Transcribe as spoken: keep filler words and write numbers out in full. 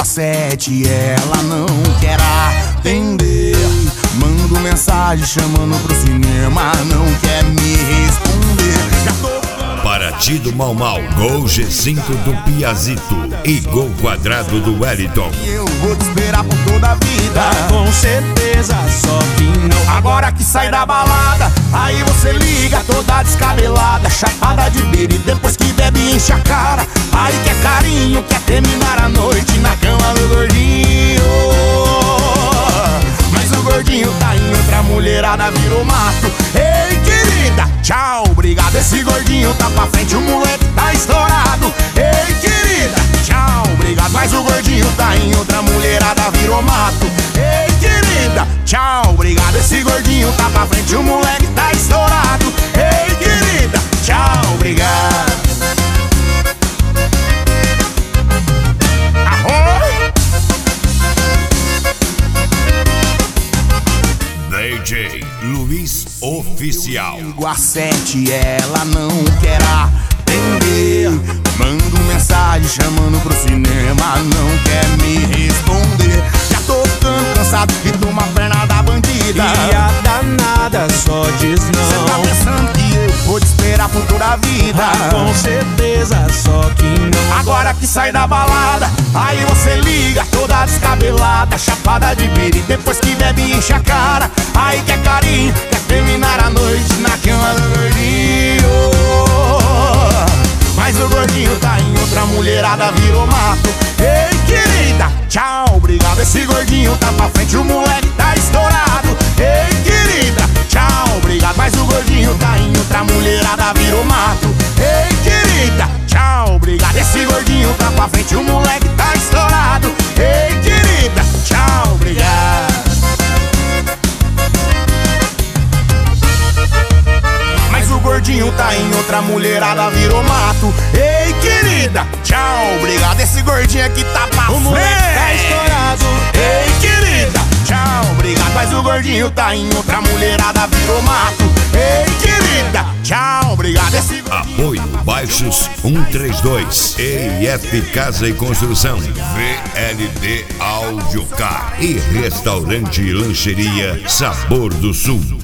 às sete, ela não quer atender. Mando mensagem chamando pro cinema, não quer me responder. Já tô Paraty do Mau Mau, Gol G cinco do Piazito e Gol Quadrado do Wellington. Eu vou te esperar por toda a vida, com certeza, só que não. Agora que sai da balada, aí você liga toda descabelada, chapada de beira e depois que bebe enche a cara. Aí quer carinho, quer terminar a noite na cama do gordinho. Mas o gordinho tá em outra, mulherada virou mato. Ei, querida, tchau, obrigado. Esse gordinho tá pra frente, o moleque tá estourado. Ei, querida, tchau, obrigado. Mas o gordinho tá em outra, mulherada virou mato. Ei, querida, tchau, obrigado. Esse gordinho tá pra frente, o moleque tá estourado. Ei, querida, tchau, obrigado. D J Luiz Oficial. Ligo às sete, ela não quer atender. Mando mensagem chamando pro cinema, não quer me responder. Já tô ficando cansado de tomar perna da bandida. E a danada só diz não. Cê tá pensando que eu vou te esperar por toda a vida? Ah, com certeza, só que não. Agora que sai da balada, aí você liga toda descabelada, chapada de beira e depois que bebe enche a cara. Aí quer carinho, quer terminar a noite na cama do gordinho. Mas o gordinho tá em outra, mulherada virou mato. Ei, querida, tchau, obrigado. Esse gordinho tá pra frente, o moleque tá estourado. Ei, querida, tchau, obrigado. Mas o gordinho tá em outra, mulherada virou mato. Ei, querida, tchau, obrigado. Esse gordinho tá pra frente, o moleque tá estourado. Ei, querida, tchau, obrigado. Mas o gordinho tá em outra, mulherada virou mato. Ei, querida, tchau, obrigado. Esse gordinho aqui tá pra frente, o moleque tá estourado. Ei, querida, tchau, obrigado. Mas o gordinho tá em outra, mulherada virou mato. Ei, querida, tchau, obrigado. Esse Apoio Baixos um três dois, E I F Casa e Construção, V L D Audiocar e Restaurante e Lancheria Sabor do Sul.